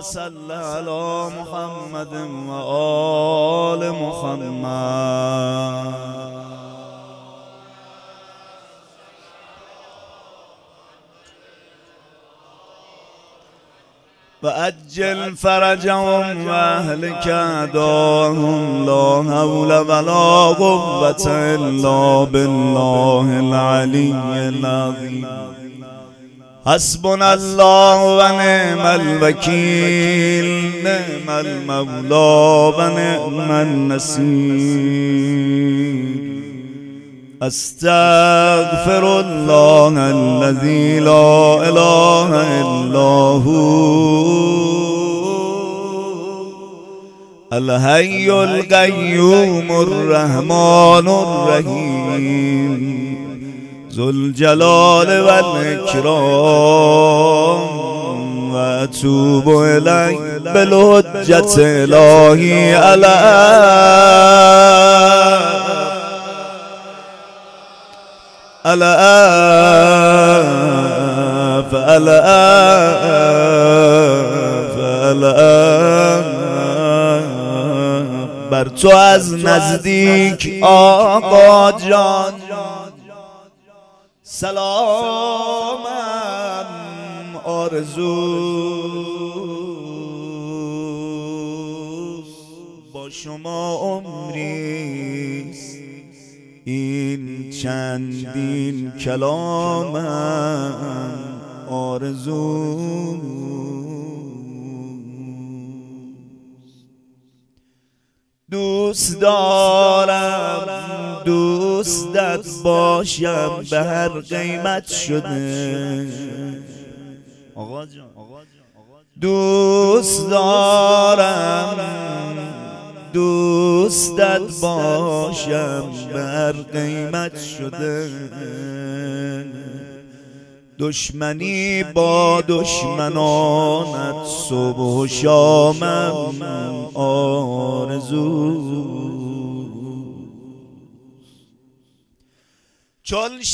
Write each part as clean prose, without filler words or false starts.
صل على محمد و آل محمد. وأجل فرجهم وأهلك أعداءهم لا حول ولا قوة إلا بالله العلي العظيم. حسبنا الله ونعم الوكيل، نعم المولى ونعم النصير. استغفر الله الذي لا اله الا هو الحي القيوم الرحمن الرحيم ذو الجلال والإكرام. وأتوب إليه بالحجة الهی بر تو از نزدیک آقا جان سلامم آرزوست. با شما عمریست این چندین کلامم آرزوست. دوست دارم دوستت باشم به هر قیمت شده. دوست دارم دوستت باشم به هر قیمت شده. دشمنی با دشمنانت صبح و شامم آرزو. چون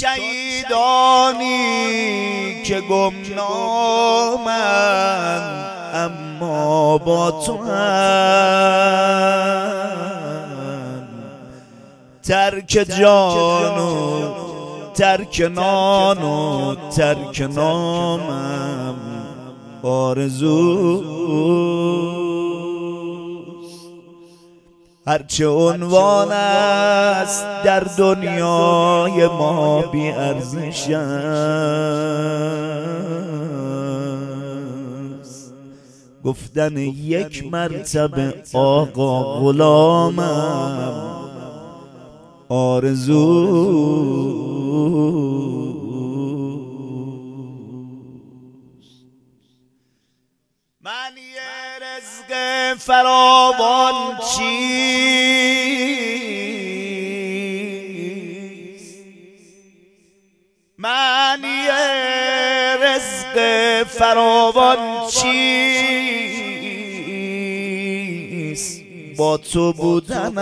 شهیدانی که گمنامند اما با تو هم ترک جان و ترک نان و ترک نامم آرزوست. هرچه عنوان است در دنیای ما بی ارزش است. گفتن یک مرتبه آقا غلامم آرزوست. معنی رزق فراوان چیست؟ معنی رزق فراوان چیست؟ با تو بودن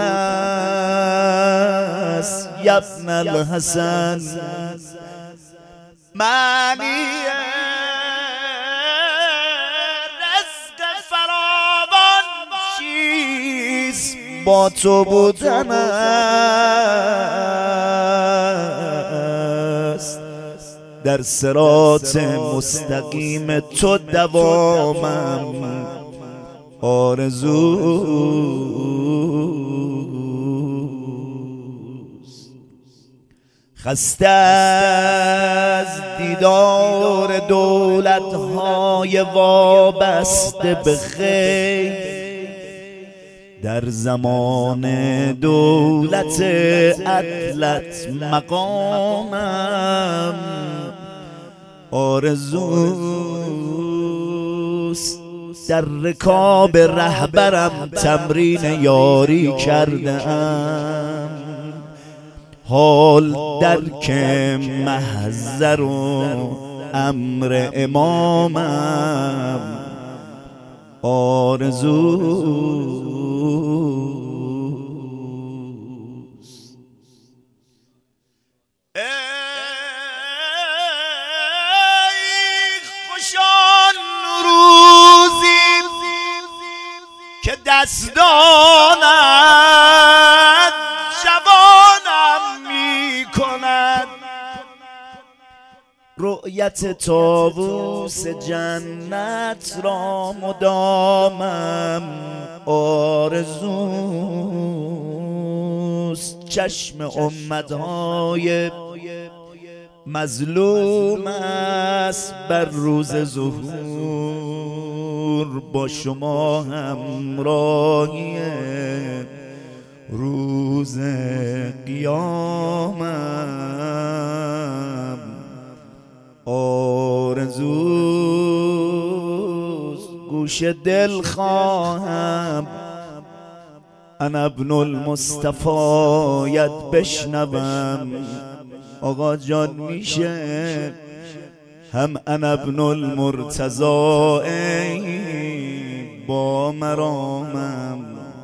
است ابن الحسن. معنی رزق فراوان چیست؟ با تو بودن است در صراط مستقیم تو دوامم آرزوست. خسته از دیدار دولت‌های وابسته به خیر در زمان دولت عدلت مقامم آرزوست. در رکاب رهبرم تمرین یاری کردم حال درک محضر و امر امامم آرزوست. ای خوشان روزی دستانت جوانم میکند. رؤیت طاووس جنت را مدامم آرزوست. چشم امتهای مظلوم است بر روز ظهور، با شما همراهی روز قیامم آرزوست. گوش دل خواهم انا ابن المصطفیت بشنوم. آقا جان میشه هم انا ابن المرتضی با مرامم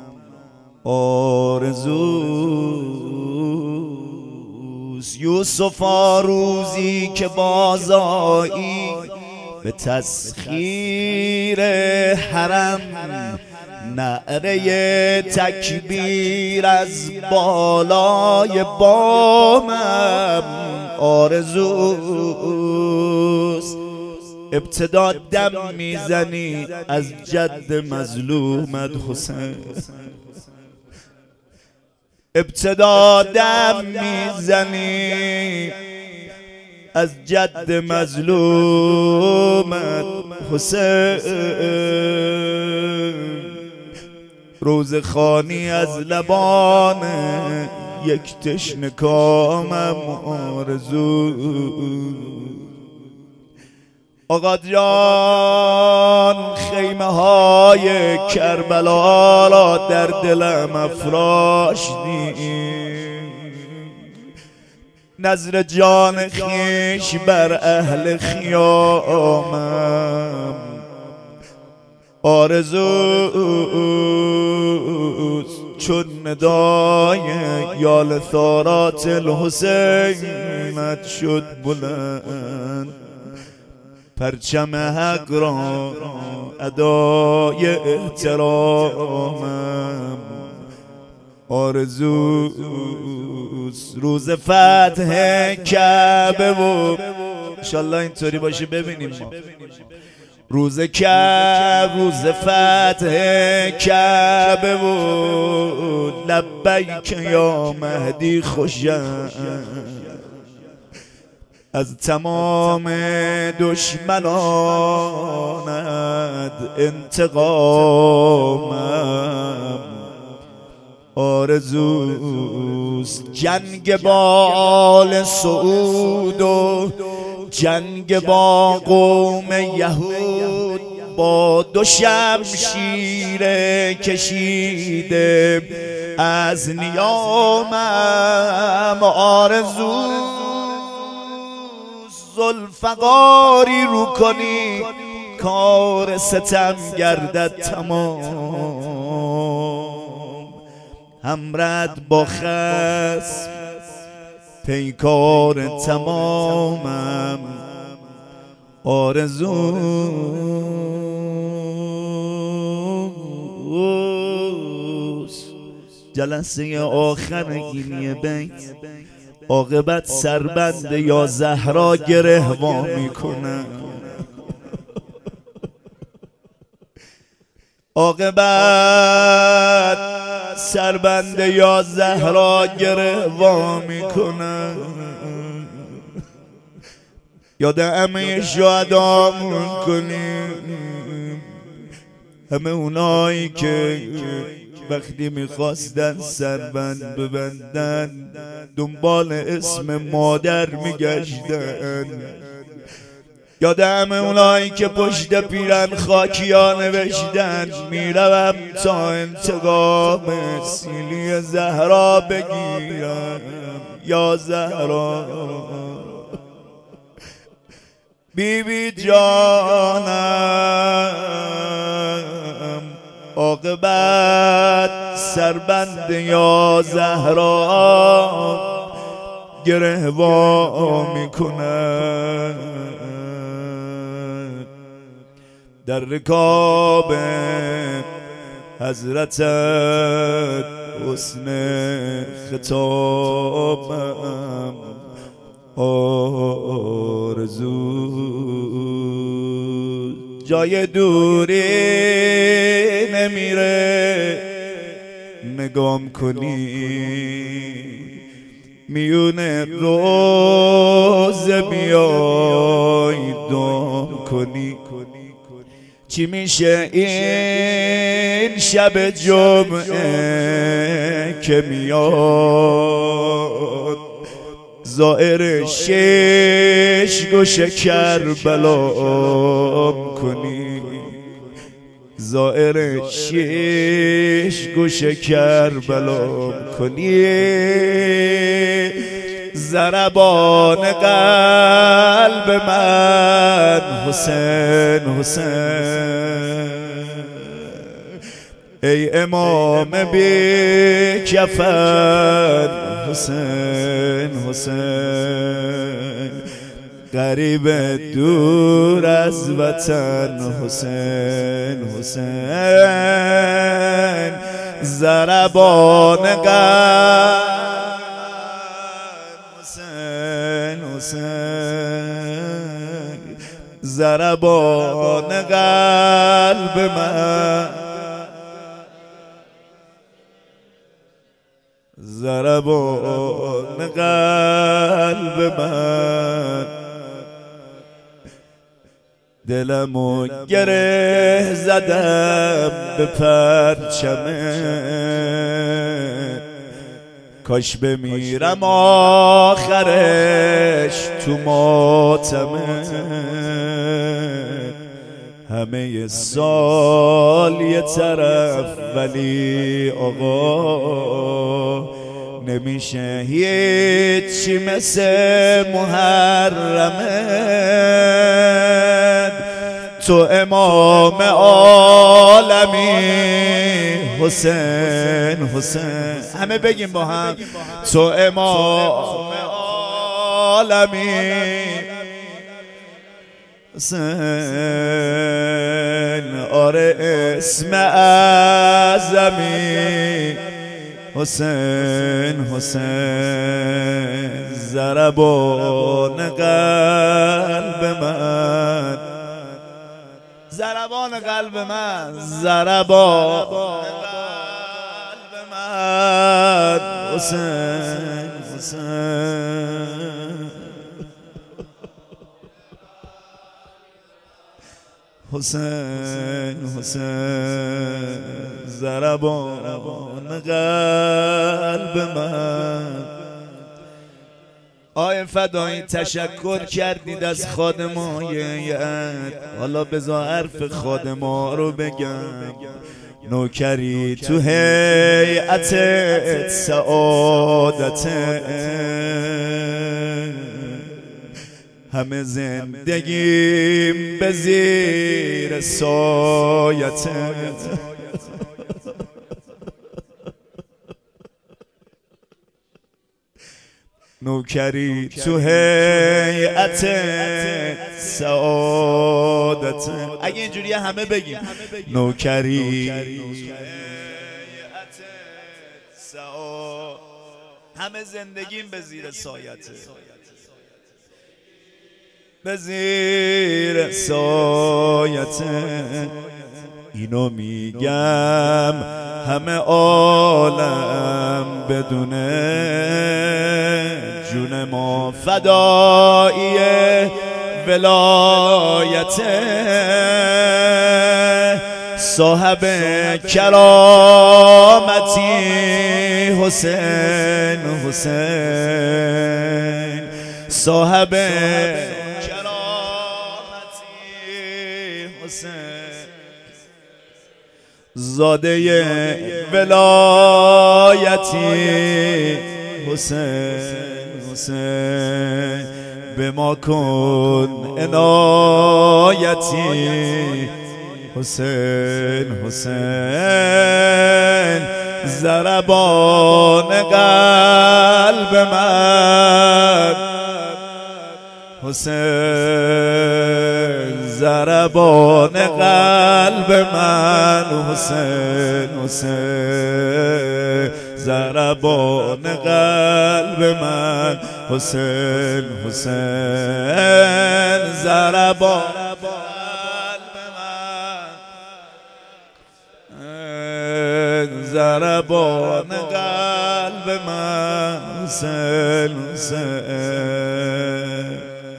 آرزوست. یوسفا روزی که بازایی به تسخیر حرم، نعره تکبیر از بالای بامم آرزوست. ابتدا دم میزنی از جد مظلومت حسین، ابتدا دم میزنی از جد مظلومت حسین. روز خانی از لبان یک تشنه کامم آرزو. آقا جان خیمه های کربلا را در دلم افراشتی، نظر جان خیش بر اهل خیامم آرزوست. چون ندای یا لثارات الحسینت شد بلند، پرچم حق را ادای احترامم آرزوست. روز فتح کعبه و انشالله اینطوری باشه ببینیم ما روز فتح کعبه و لبیک یا مهدی خوشم، از تمام دشمنانت انتقامم آرزوست. جنگ با آل سعود و جنگ با قوم یهود، با دو شمشیر کشیده از نیامم آرزوست. ذوالفقاری رو کنی کار ستم گردد تمام، همرد با خصم پیکار تمامم آرزوست. جلسه آخر اینی بیت عاقبت سربند یا زهرا گره وا میکنه، عاقبت سربند یا زهرا گره وا میکنه. یاد همه شهدامون کنیم، همه اونایی که وقتی میخواستن سربند ببندن دنبال اسم مادر میگشتن. یاد همه اونایی که پشت پیرن خاکیا نوشتن میروم تا انتقام سیلی زهرا بگیرم یا زهرا. بیبی جانم عاقبت سربند یا زهرا گره وا میکنه، در رکاب حضرتت حسن خطابم آرزو جای دوری نمیره نگام کنی میونه روز بیای دام کنی چی میشه این شب جمعه که میاد زائر شش گوشه کربلام کنی زائر شش گوشه کربلام کنی ضربان قلب من حسین حسین ای امام بی کفن حسین حسین غریب دور از وطن حسین حسین ضربان قلب حسین ضربان قلب من ضربان قلب من دلمو گره زدم به پرچمه کاش بمیرم آخرش تو ماتمه همه سال یه طرف ولی آقا نمیشه هیچی مثل محرمت تو امام عالمی حسین حسین همه بگیم با هم تو امام عالمی حسین آره اسم اعظمی حسین حسین ضربان قلب من ضربان قلب من ضربان قلب من حسین حسین حسین حسین ضربان قلب من آی فدایی تشکر کردید از خادمایت حالا بذار حرف خادما رو بگم نوکری تو هیئت سعادت همه زندگیم به زیر سایت نوکری تو هیئت سعادت اگه اینجوری همه بگیم نوکری همه زندگیم به زیر سایت به زیر سایت اینو میگم همه عالم بدونه جون ما فدایی ولایت صاحب کرامتی حسین حسین صاحب کرامتی حسین زاده ولایتی حسین حسین به ما کن عنایتی حسین حسین ضربان قلب من حسین ضربان قلب من من حسین حسین ضربان قلب من حسین حسین ضربان قلب من ضربان قلب من حسین حسین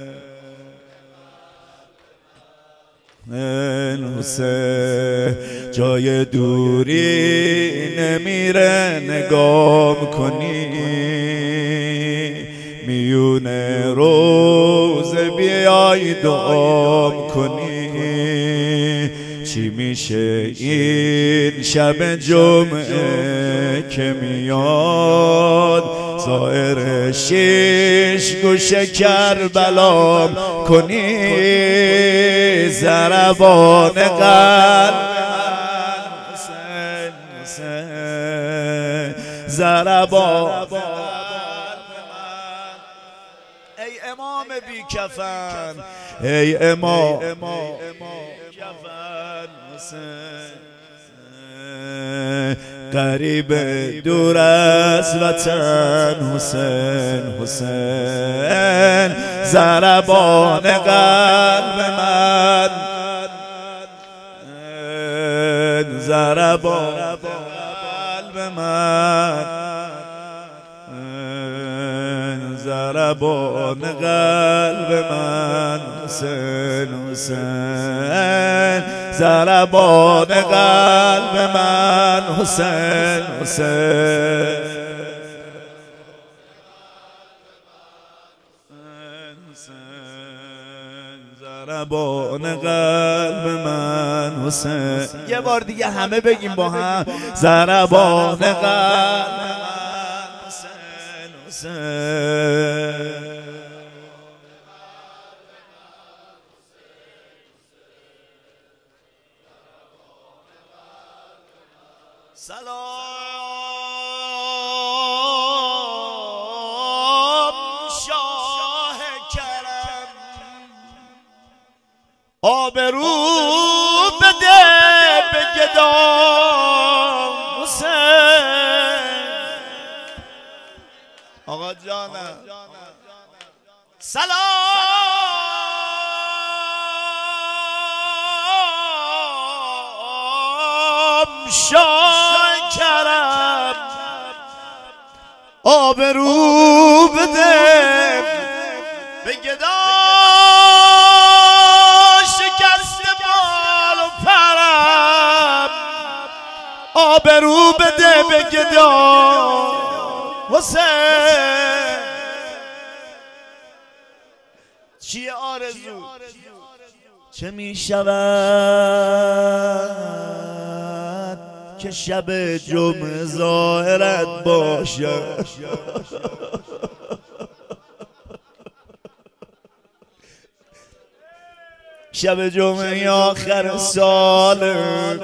حسین جای دوری نمیره نگام کنی میون روز بیای دعام کنی چی میشه این شب جمعه که میاد ظاهر شیش گوشه کربلام کنی ضربان قلب حسین حسین ضربان ای امام بی کفن ای امام کفن حسین قریب دور از وطن حسین حسین ضربان قلب من ضربان قلب من ضربان قلب من حسین حسین ضربان قلب من حسین حسین ضربان قلب من حسین یه بار دیگه همه بگیم با هم ضربان قلب من حسین حسین سلام شاه کرم آبرو بده به گدام حسین آقا جانم سلام شاه کرم آبرو بده به گدام شکست بال و پرم آبرو بده به گدام حسین چیه آرزو چه می شود که شب جمعه ظاهرت باشد شب جمعه آخر سال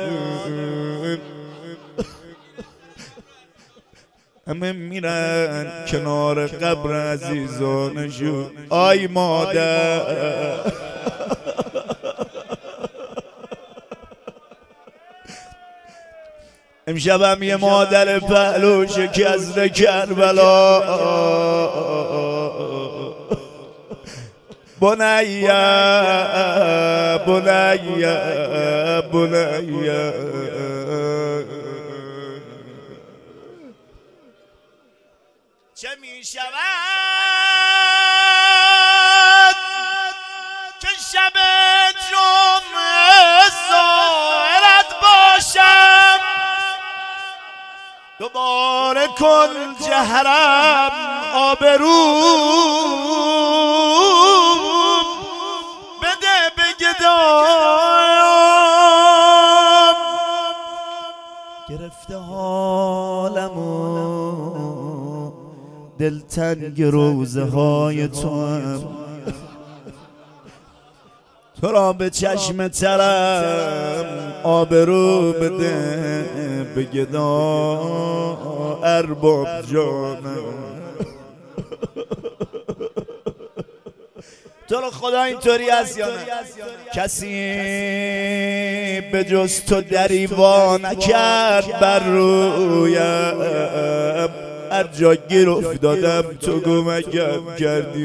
همه میرن کنار قبر عزیزانشون آی مادر امشبم یه مادر پهلو شکسته کربلا بنیا بنیا بنیا چه می شود که شب جمعه ظاهرت باشم دوباره کن جهرم آبروم بده به گدام گرفته حالمو دلتنگ روزه های تو هم تو را به چشم ترم آبرو بده به گدام ارباب جانم تو رو خدا اینطوری هست یا نه؟ کسی به جز تو دریوا نکرد بر رویم، هر جا گیر افتادم تو کمکم کردی،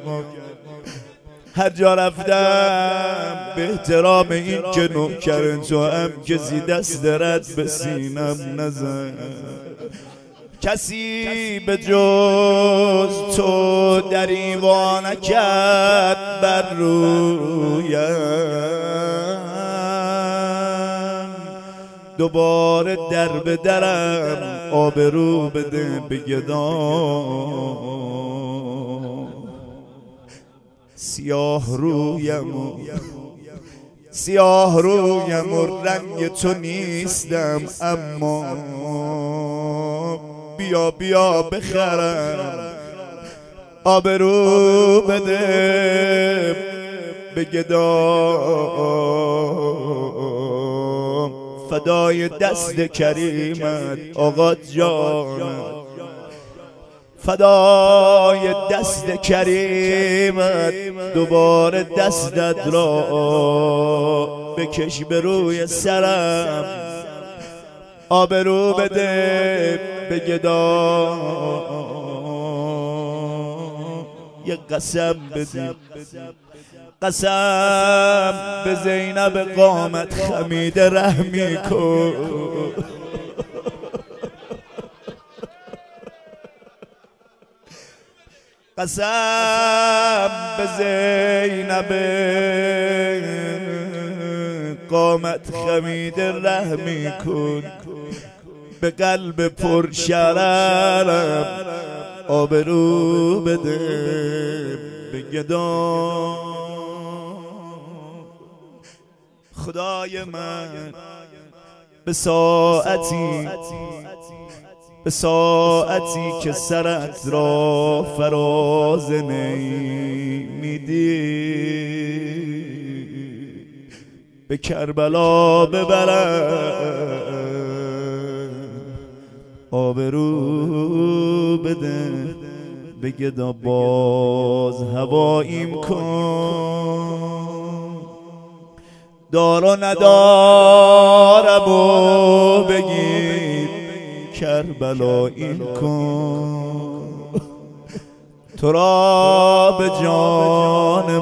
هر جا رفتم به احترام این که نوکر تو هم کسی دست رد به سینم نزن. کسی به جز تو دریوا نکرد بر رویم، دوباره در به درم آبرو بده به گدام. سیاه رویم و رنگ تو نیستم، اما بیا بخرم آبرو بده به گدام. فدای دست کریمت آقا جان، فدای دست کریمت دوباره دستت را بکش به روی سرم، آبرو بده به گدام. یه قسم بدیم، قسم به زینب قامت خمیده رحمی کن. قسم به زینب قامت خمیده رحمی کن، به قلب پر شررم آبرو بده به گدام. خدای من به ساعتی که سرت را فراز نمیدی، به کربلا ببرم آبرو بده به گدا. باز هواییم کن، دار و ندارم و بگیر کربلاییم کن. تو را به جان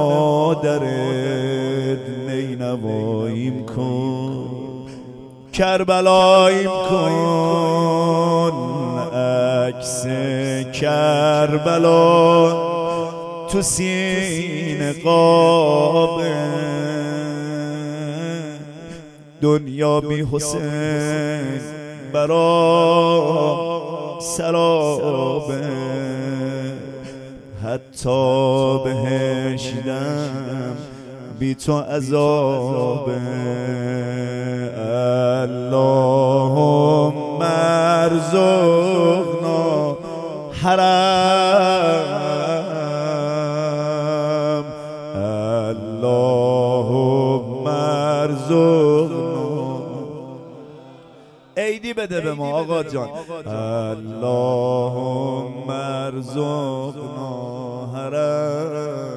مادرت نینواییم کن، کربلاییم کن. عکس کربلا تو سینه قابه، دنیا بی حسین برام سرابه، حتی بهشتم بی تو عذابه. اللهم ارزقنا حرم، اللهم ارزقنا. عیدی بده به ما آقا جان. اللهم ارزقنا حرم.